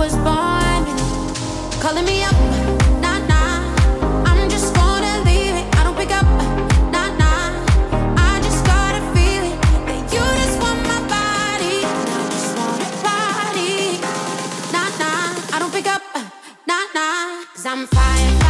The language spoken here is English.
was born with it. Calling me up, nah, nah. I'm just gonna leave it. I don't pick up, nah, nah. I just gotta feel it. That you just want my body. And I just wanna party. Nah, nah. I don't pick up, nah, nah. 'Cause I'm fire.